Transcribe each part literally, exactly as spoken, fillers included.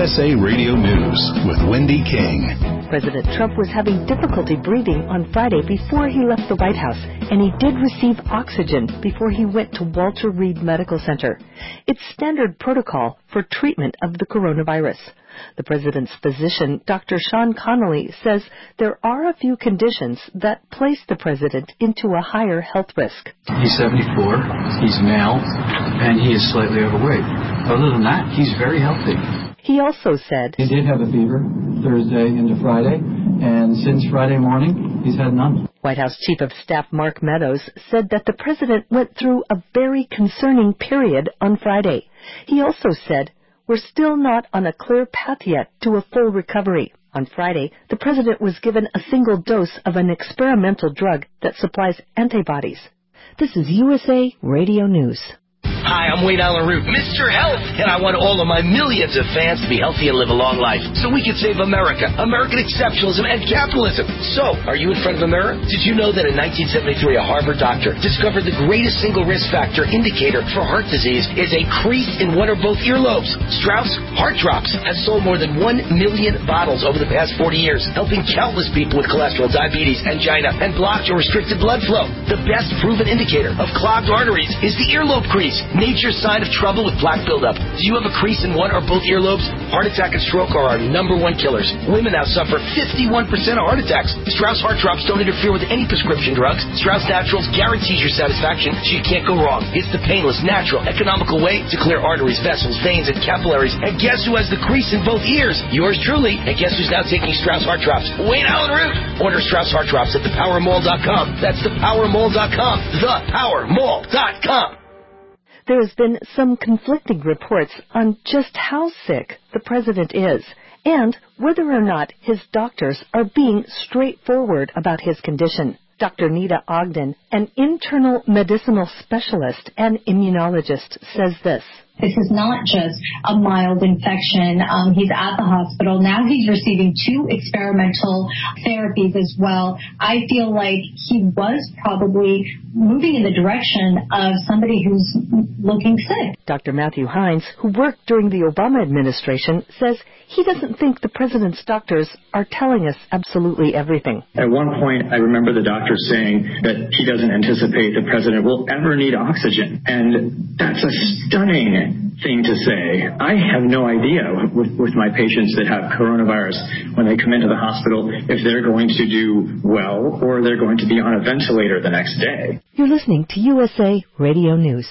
S A Radio News with Wendy King. President Trump was having difficulty breathing on Friday before he left the White House, and he did receive oxygen before he went to Walter Reed Medical Center. It's standard protocol for treatment of the coronavirus. The president's physician, Doctor Sean Connolly, says there are a few conditions that place the president into a higher health risk. He's seventy-four, he's male, and he is slightly overweight. Other than that, he's very healthy. He also said he did have a fever Thursday into Friday, and since Friday morning, he's had none. White House Chief of Staff Mark Meadows said that the president went through a very concerning period on Friday. He also said, "We're still not on a clear path yet to a full recovery." On Friday, the president was given a single dose of an experimental drug that supplies antibodies. This is U S A Radio News. Hi, I'm Wayne Allen Root, Mister Health, and I want all of my millions of fans to be healthy and live a long life so we can save America, American exceptionalism, and capitalism. So, are you in front of a mirror? Did you know that in nineteen seventy-three, a Harvard doctor discovered the greatest single risk factor indicator for heart disease is a crease in one or both earlobes? Strauss Heart Drops has sold more than one million bottles over the past forty years, helping countless people with cholesterol, diabetes, angina, and blocked or restricted blood flow. The best proven indicator of clogged arteries is the earlobe crease. Nature's sign of trouble with plaque buildup. Do you have a crease in one or both earlobes? Heart attack and stroke are our number one killers. Women now suffer fifty-one percent of heart attacks. Strauss Heart Drops don't interfere with any prescription drugs. Strauss Naturals guarantees your satisfaction, so you can't go wrong. It's the painless, natural, economical way to clear arteries, vessels, veins, and capillaries. And guess who has the crease in both ears? Yours truly. And guess who's now taking Strauss Heart Drops? Wayne Allen Root. Order Strauss Heart Drops at the power mall dot com. That's the power mall dot com. the power mall dot com. There has been some conflicting reports on just how sick the president is and whether or not his doctors are being straightforward about his condition. Doctor Nita Ogden, an internal medicinal specialist and immunologist, says this. This is not just a mild infection. Um, he's at the hospital. Now he's receiving two experimental therapies as well. I feel like he was probably moving in the direction of somebody who's looking sick. Doctor Matthew Hines, who worked during the Obama administration, says he doesn't think the president's doctors are telling us absolutely everything. At one point, I remember the doctor saying that he doesn't anticipate the president will ever need oxygen. And that's a stunning thing to say. I have no idea with, with my patients that have coronavirus when they come into the hospital if they're going to do well or they're going to be on a ventilator the next day. You're listening to U S A Radio News.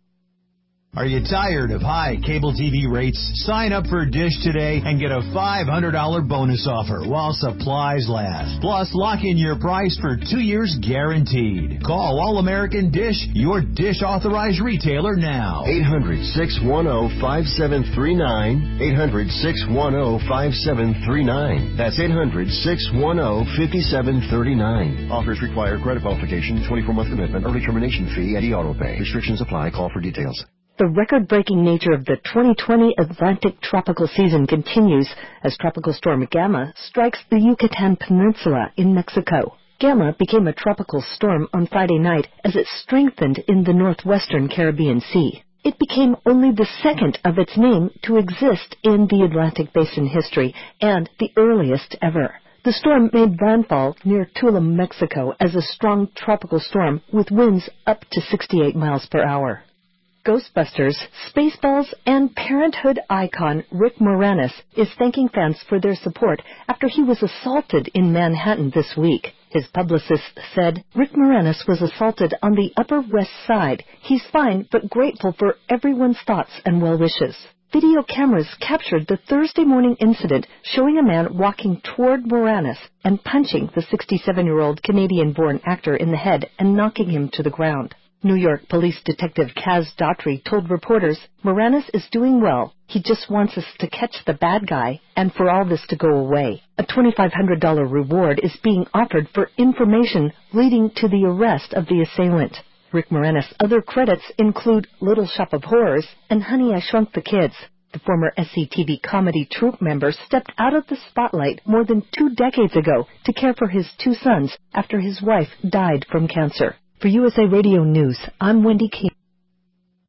Are you tired of high cable T V rates? Sign up for Dish today and get a five hundred dollars bonus offer while supplies last. Plus, lock in your price for two years guaranteed. Call All-American Dish, your Dish authorized retailer now. eight hundred, six one zero, five seven three nine. eight hundred, six one zero, five seven three nine. That's eight hundred, six one zero, five seven three nine. Offers require credit qualification, twenty-four month commitment, early termination fee, and e-auto pay. Restrictions apply. Call for details. The record-breaking nature of the twenty twenty Atlantic tropical season continues as Tropical Storm Gamma strikes the Yucatan Peninsula in Mexico. Gamma became a tropical storm on Friday night as it strengthened in the northwestern Caribbean Sea. It became only the second of its name to exist in the Atlantic Basin history and the earliest ever. The storm made landfall near Tulum, Mexico as a strong tropical storm with winds up to sixty-eight miles per hour. Ghostbusters, Spaceballs, and Parenthood icon Rick Moranis is thanking fans for their support after he was assaulted in Manhattan this week. His publicist said, "Rick Moranis was assaulted on the Upper West Side. He's fine, but grateful for everyone's thoughts and well wishes." Video cameras captured the Thursday morning incident showing a man walking toward Moranis and punching the sixty-seven-year-old Canadian-born actor in the head and knocking him to the ground. New York Police Detective Kaz Daughtry told reporters, "Moranis is doing well. He just wants us to catch the bad guy and for all this to go away." A twenty-five hundred dollars reward is being offered for information leading to the arrest of the assailant. Rick Moranis' other credits include Little Shop of Horrors and Honey, I Shrunk the Kids. The former S C T V comedy troupe member stepped out of the spotlight more than two decades ago to care for his two sons after his wife died from cancer. For U S A Radio News, I'm Wendy King.